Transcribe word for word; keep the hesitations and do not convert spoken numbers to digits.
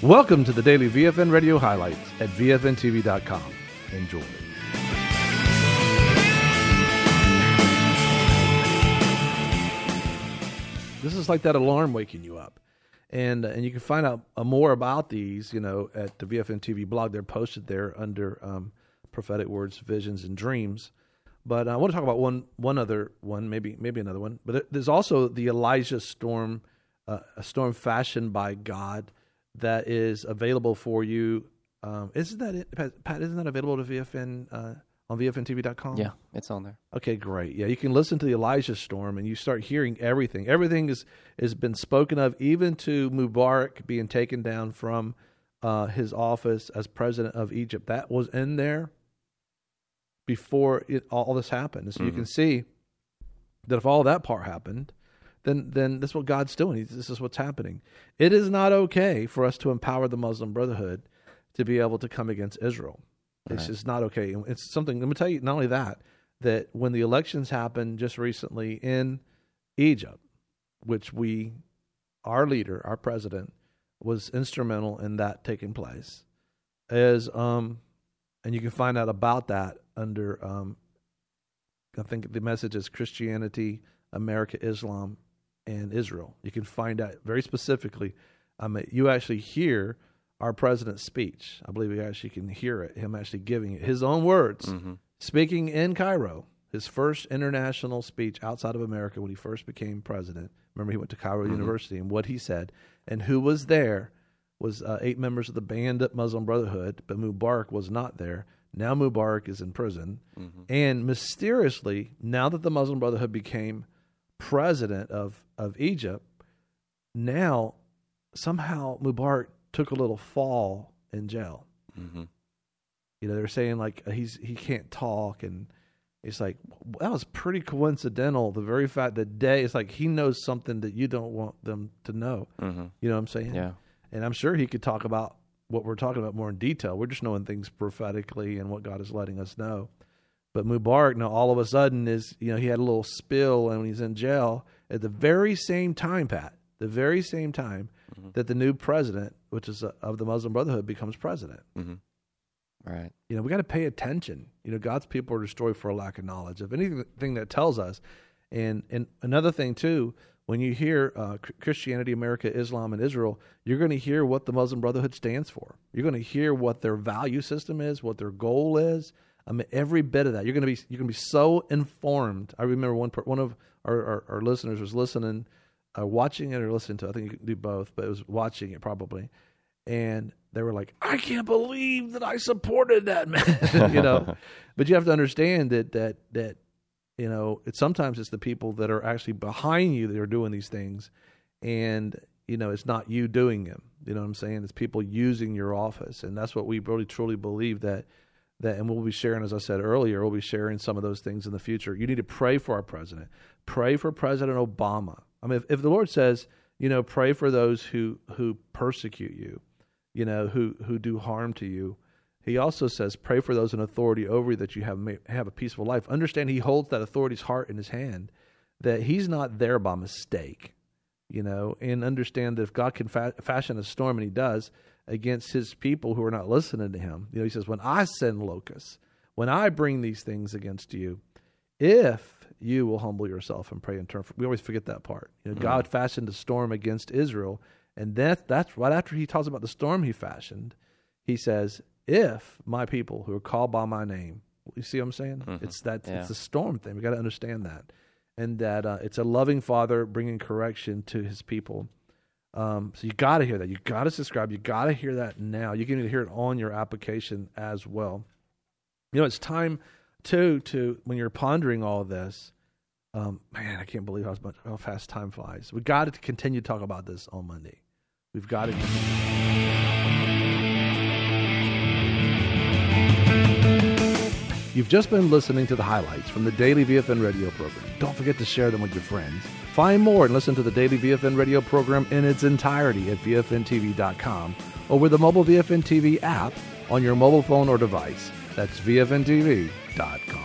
Welcome to the daily V F N Radio highlights at V F N T V dot com. Enjoy. This is like that alarm waking you up. And and you can find out uh, more about these, you know, at the V F N T V blog. They're posted there under um, prophetic words, visions, and dreams. But I want to talk about one one other one, maybe maybe another one. But there's also the Elijah storm, uh, a storm fashioned by God that is available for you. Um, isn't that it, Pat? Pat, isn't that available to V F N uh, on V F N T V dot com? Yeah, it's on there. Okay, great. Yeah, you can listen to the Elijah storm, and you start hearing everything. Everything is has been spoken of, even to Mubarak being taken down from uh, his office as president of Egypt. That was in there before it, all this happened. And so mm-hmm. you can see that if all that part happened, then then that's what God's doing. This is what's happening. It is not okay for us to empower the Muslim Brotherhood to be able to come against Israel. It's right. just not okay. It's something, let me tell you, not only that, that when the elections happened just recently in Egypt, which we, our leader, our president, was instrumental in that taking place, is, um, and you can find out about that under, um, I think the message is Christianity, America, Islam, and Israel. You can find out very specifically. Um, you actually hear our president's speech. I believe you actually can hear it, him actually giving it, his own words, mm-hmm. speaking in Cairo, his first international speech outside of America when he first became president. Remember, he went to Cairo mm-hmm. University, and what he said, and who was there was uh, eight members of the banned Muslim Brotherhood, but Mubarak was not there. Now Mubarak is in prison. Mm-hmm. And mysteriously, now that the Muslim Brotherhood became president of, of Egypt, now somehow Mubarak took a little fall in jail. Mm-hmm. You know, they're saying like he's he can't talk, and it's like, that was pretty coincidental. The very fact that day, it's like he knows something that you don't want them to know. Mm-hmm. You know what I'm saying? Yeah. And I'm sure he could talk about what we're talking about more in detail. We're just knowing things prophetically and what God is letting us know. But Mubarak, now all of a sudden is, you know, he had a little spill, and when he's in jail at the very same time, Pat, the very same time mm-hmm. that the new president, which is a, of the Muslim Brotherhood, becomes president. Mm-hmm. Right. You know, we got to pay attention. You know, God's people are destroyed for a lack of knowledge of anything that tells us. And and another thing too, when you hear uh, Christianity, America, Islam, and Israel, you're going to hear what the Muslim Brotherhood stands for. You're going to hear what their value system is, what their goal is. I mean, every bit of that. You're going to be you're going to be so informed. I remember one one of our, our, our listeners was listening, uh, watching it or listening to it. I think you can do both, but it was watching it probably. And they were like, I can't believe that I supported that man, you know. But you have to understand that that that you know, it's sometimes it's the people that are actually behind you that are doing these things, and you know, it's not you doing them. You know what I'm saying? It's people using your office, and that's what we really truly believe that that. And we'll be sharing, as I said earlier, we'll be sharing some of those things in the future. You need to pray for our president. Pray for President Obama. I mean, if, if the Lord says, you know, pray for those who who persecute you, you know, who who do harm to you. He also says, pray for those in authority over you that you have have a peaceful life. Understand he holds that authority's heart in his hand, that he's not there by mistake, you know, and understand that if God can fa- fashion a storm, and he does, against his people who are not listening to him. You know, he says, when I send locusts, when I bring these things against you, if you will humble yourself and pray and turn. We always forget that part. You know, mm-hmm. God fashioned a storm against Israel, and that, that's right after he talks about the storm he fashioned, he says, if my people who are called by my name, you see what I'm saying? Mm-hmm. It's that yeah. it's a storm thing. We got to understand that, and that uh, it's a loving Father bringing correction to his people. Um, so you got to hear that. You got to subscribe. You got to hear that now. You can hear it on your application as well. You know, it's time too to when you're pondering all of this. Um, man, I can't believe how much how fast time flies. We got to continue to talk about this on Monday. We've got to continue. You've just been listening to the highlights from the Daily V F N Radio program. Don't forget to share them with your friends. Find more and listen to the Daily V F N Radio program in its entirety at V F N T V dot com or with the mobile V F N T V app on your mobile phone or device. That's V F N T V dot com.